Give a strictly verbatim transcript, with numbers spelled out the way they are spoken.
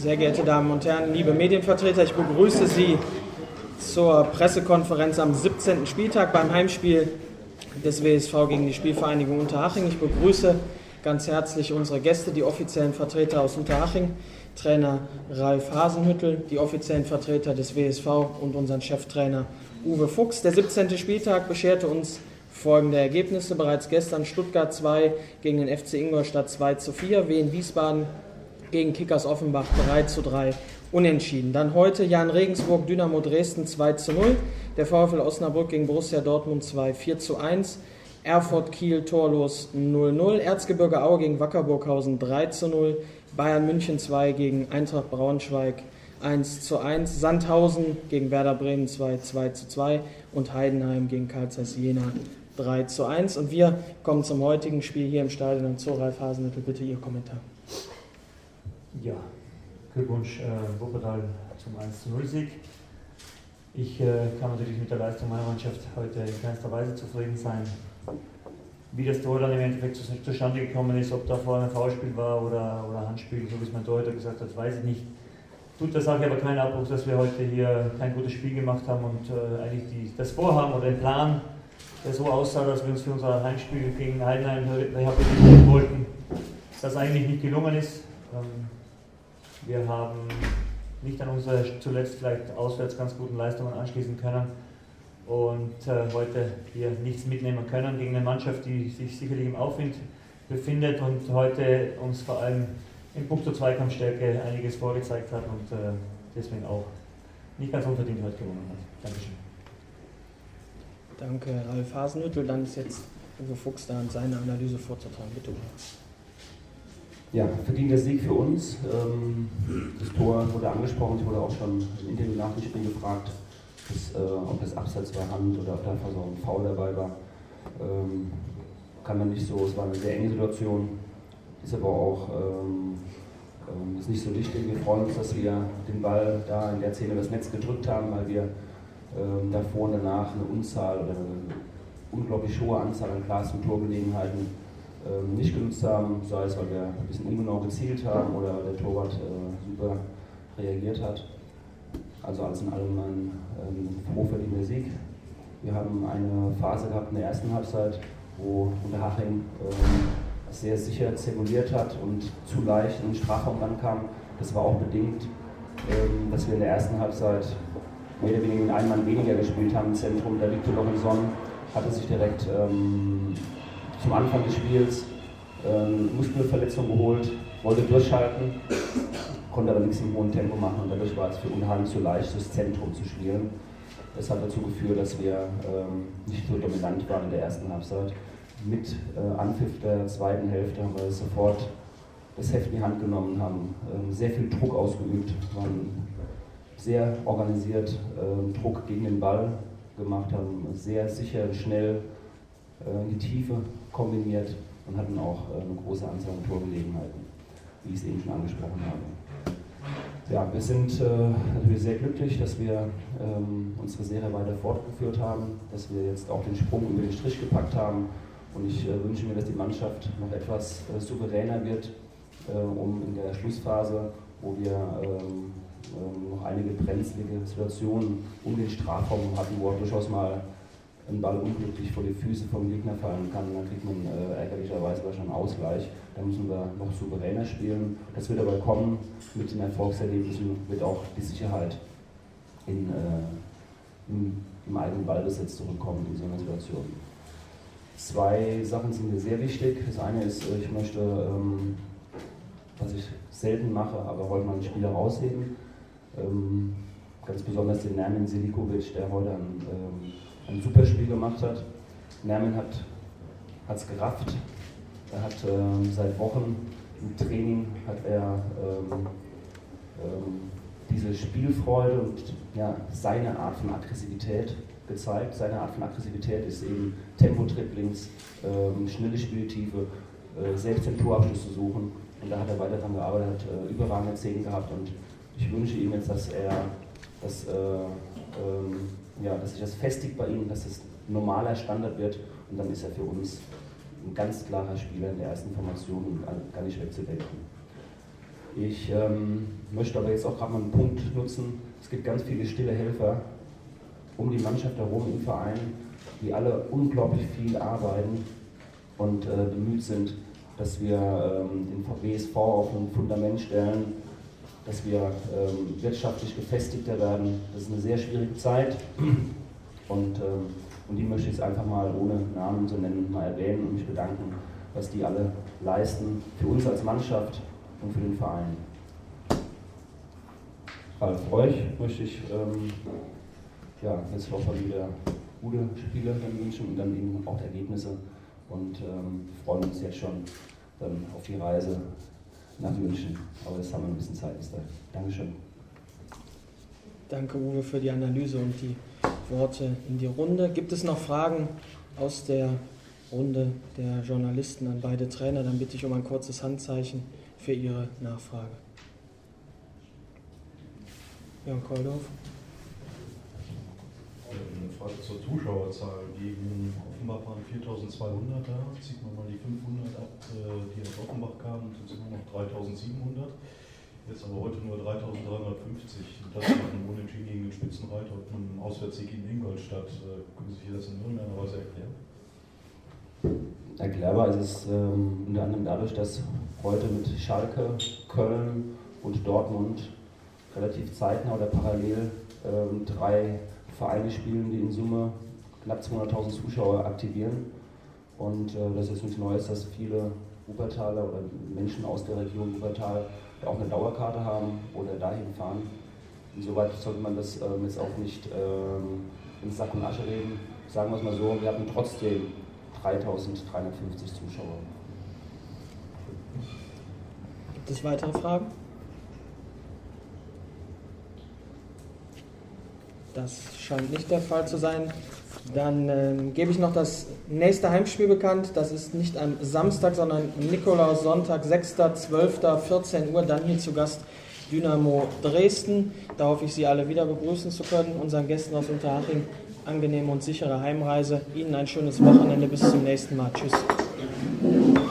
Sehr geehrte Damen und Herren, liebe Medienvertreter, ich begrüße Sie zur Pressekonferenz am siebzehnten Spieltag beim Heimspiel des W S V gegen die Spielvereinigung Unterhaching. Ich begrüße ganz herzlich unsere Gäste, die offiziellen Vertreter aus Unterhaching, Trainer Ralf Hasenhüttl, die offiziellen Vertreter des W S V und unseren Cheftrainer Uwe Fuchs. Der siebzehnte Spieltag bescherte uns folgende Ergebnisse. Bereits gestern Stuttgart zwei gegen den F C Ingolstadt zwei zu vier, Wien Wiesbaden gegen Kickers Offenbach drei zu drei unentschieden. Dann heute Jahn Regensburg Dynamo Dresden zwei zu null, der VfL Osnabrück gegen Borussia Dortmund zwei vier zu eins, Erfurt Kiel torlos null null, Erzgebirge Aue gegen Wacker Burghausen drei zu null, Bayern München zwei gegen Eintracht Braunschweig eins zu eins, Sandhausen gegen Werder Bremen zwei zu zwei und Heidenheim gegen Carl Zeiss Jena drei zu eins. Und wir kommen zum heutigen Spiel hier im Stadion und zu Ralf Hasenhüttl. Bitte Ihr Kommentar. Ja, Glückwunsch äh, Wuppertal zum eins zu null Sieg. Ich äh, kann natürlich mit der Leistung meiner Mannschaft heute in keinster Weise zufrieden sein. Wie das Tor dann im Endeffekt zustande gekommen ist, ob da vorne ein Foulspiel war oder, oder Handspiel, so wie es mein Torhüter gesagt hat, weiß ich nicht. Tut der Sache aber keinen Abbruch, dass wir heute hier kein gutes Spiel gemacht haben und äh, eigentlich die, das Vorhaben oder den Plan, der so aussah, dass wir uns für unser Heimspiel gegen Heidenheim rehabilitieren wollten, das eigentlich nicht gelungen ist. Ähm, wir haben nicht an unsere zuletzt vielleicht auswärts ganz guten Leistungen anschließen können und äh, heute hier nichts mitnehmen können gegen eine Mannschaft, die sich sicherlich im Aufwind befindet und heute uns vor allem in puncto Zweikampfstärke einiges vorgezeigt hat und äh, deswegen auch nicht ganz unverdient heute gewonnen hat. Dankeschön. Danke, Ralf Hasenhüttl. Dann ist jetzt Uwe Fuchs da und seine Analyse vorzutragen. Bitte. Ja, verdienter Sieg für uns. Das Tor wurde angesprochen, es wurde auch schon im Interview nach dem Spiel gefragt, dass, äh, ob das Abseits war, Hand oder ob da einfach so ein Foul dabei war. Ähm, kann man nicht so, es war eine sehr enge Situation, ist aber auch ähm, ähm, ist nicht so wichtig. Wir freuen uns, dass wir den Ball da in der Szene das Netz gedrückt haben, weil wir ähm, davor und danach eine Unzahl oder eine unglaublich hohe Anzahl an Glas- und Torgelegenheiten nicht genutzt haben, sei es, weil wir ein bisschen ungenau gezielt haben oder der Torwart äh, super reagiert hat. Also alles in allem ein ähm, hochverdienter Sieg. Wir haben eine Phase gehabt in der ersten Halbzeit, wo Unterhaching ähm, sehr sicher zirkuliert hat und zu leicht in den Strafraum rankam. Das war auch bedingt, ähm, dass wir in der ersten Halbzeit mehr oder weniger mit einem Mann weniger gespielt haben im Zentrum. Der Victor Lorenson hatte sich direkt ähm, zum Anfang des Spiels ähm, Muskelverletzung geholt, wollte durchhalten, konnte aber nichts im hohen Tempo machen und dadurch war es für Unterhaching zu leicht, das Zentrum zu spielen. Das hat dazu geführt, dass wir ähm, nicht so dominant waren in der ersten Halbzeit. Mit äh, Anpfiff der zweiten Hälfte haben wir sofort das Heft in die Hand genommen, haben ähm, sehr viel Druck ausgeübt, waren sehr organisiert ähm, Druck gegen den Ball gemacht, haben sehr sicher, schnell äh, in die Tiefe kombiniert und hatten auch äh, eine große Anzahl an Torgelegenheiten, wie ich es eben schon angesprochen habe. Ja, wir sind äh, natürlich sehr glücklich, dass wir ähm, unsere Serie weiter fortgeführt haben, dass wir jetzt auch den Sprung über den Strich gepackt haben und ich äh, wünsche mir, dass die Mannschaft noch etwas äh, souveräner wird, äh, um in der Schlussphase, wo wir ähm, äh, noch einige brenzlige Situationen um den Strafraum hatten, wo auch durchaus mal ein Ball unglücklich vor die Füße vom Gegner fallen kann, dann kriegt man äh, ärgerlicherweise wahrscheinlich einen Ausgleich. Da müssen wir noch souveräner spielen. Das wird aber kommen. Mit den Erfolgserlebnissen wird auch die Sicherheit in, äh, im, im eigenen Ballbesitz zurückkommen in so einer Situation. Zwei Sachen sind mir sehr wichtig. Das eine ist, ich möchte, ähm, was ich selten mache, aber heute mal einen Spieler rausheben. Ähm, ganz besonders den Nermin Selikovic, der heute ein ähm, ein super Spiel gemacht hat. Nermin hat es gerafft. Er hat ähm, seit Wochen im Training hat er ähm, ähm, diese Spielfreude und ja, seine Art von Aggressivität gezeigt. Seine Art von Aggressivität ist eben Tempo-Dribblings, ähm, schnelle Spieltiefe, äh, selbst den Torabschluss zu suchen. Und da hat er weiter daran gearbeitet, hat äh, überragende Szenen gehabt und ich wünsche ihm jetzt, dass er das äh, ähm, ja, dass sich das festigt bei ihm, dass es ein normaler Standard wird und dann ist er für uns ein ganz klarer Spieler in der ersten Formation und gar nicht wegzudenken. Ich ähm, möchte aber jetzt auch gerade mal einen Punkt nutzen. Es gibt ganz viele stille Helfer um die Mannschaft herum im Verein, die alle unglaublich viel arbeiten und äh, bemüht sind, dass wir ähm, den W S V auf ein Fundament stellen, dass wir ähm, wirtschaftlich gefestigter werden. Das ist eine sehr schwierige Zeit und, ähm, und die möchte ich jetzt einfach mal ohne Namen zu nennen mal erwähnen und mich bedanken, was die alle leisten für uns als Mannschaft und für den Verein. Ralf, euch möchte ich ähm, ja, jetzt hoffen wieder gute Spiele dann wünschen und dann eben auch Ergebnisse und ähm, freuen uns jetzt schon dann auf die Reise nach München. Aber jetzt haben wir ein bisschen Zeit bis dahin. Dankeschön. Danke, Uwe, für die Analyse und die Worte in die Runde. Gibt es noch Fragen aus der Runde der Journalisten an beide Trainer? Dann bitte ich um ein kurzes Handzeichen für Ihre Nachfrage. Jörn Koldorf. Eine Frage zur Zuschauerzahl. Gegen Offenbach waren viertausendzweihundert da. Zieht man mal die fünfhundert ab, die aus Offenbach kamen, sind es immer noch dreitausendsiebenhundert. Jetzt aber heute nur dreitausenddreihundertfünfzig. Das nach einem Unentschieden gegen den Spitzenreiter und einem Auswärtssieg in Ingolstadt. Können Sie sich das in irgendeiner Weise erklären? Erklärbar ist es ähm, unter anderem dadurch, dass heute mit Schalke, Köln und Dortmund relativ zeitnah oder parallel ähm, drei Vereine spielen, die in Summe knapp zweihunderttausend Zuschauer aktivieren. Und äh, das ist nichts Neues, dass viele Wuppertaler oder Menschen aus der Region Wuppertal auch eine Dauerkarte haben oder dahin fahren. Insoweit sollte man das ähm, jetzt auch nicht ähm, in Sack und Asche reden. Sagen wir es mal so, wir hatten trotzdem dreitausenddreihundertfünfzig Zuschauer. Gibt es weitere Fragen? Das scheint nicht der Fall zu sein. Dann äh, gebe ich noch das nächste Heimspiel bekannt. Das ist nicht am Samstag, sondern Nikolaussonntag, sechster zwölfter vierzehn Uhr. Dann hier zu Gast Dynamo Dresden. Da hoffe ich, Sie alle wieder begrüßen zu können. Unseren Gästen aus Unterhaching angenehme und sichere Heimreise. Ihnen ein schönes Wochenende. Bis zum nächsten Mal. Tschüss.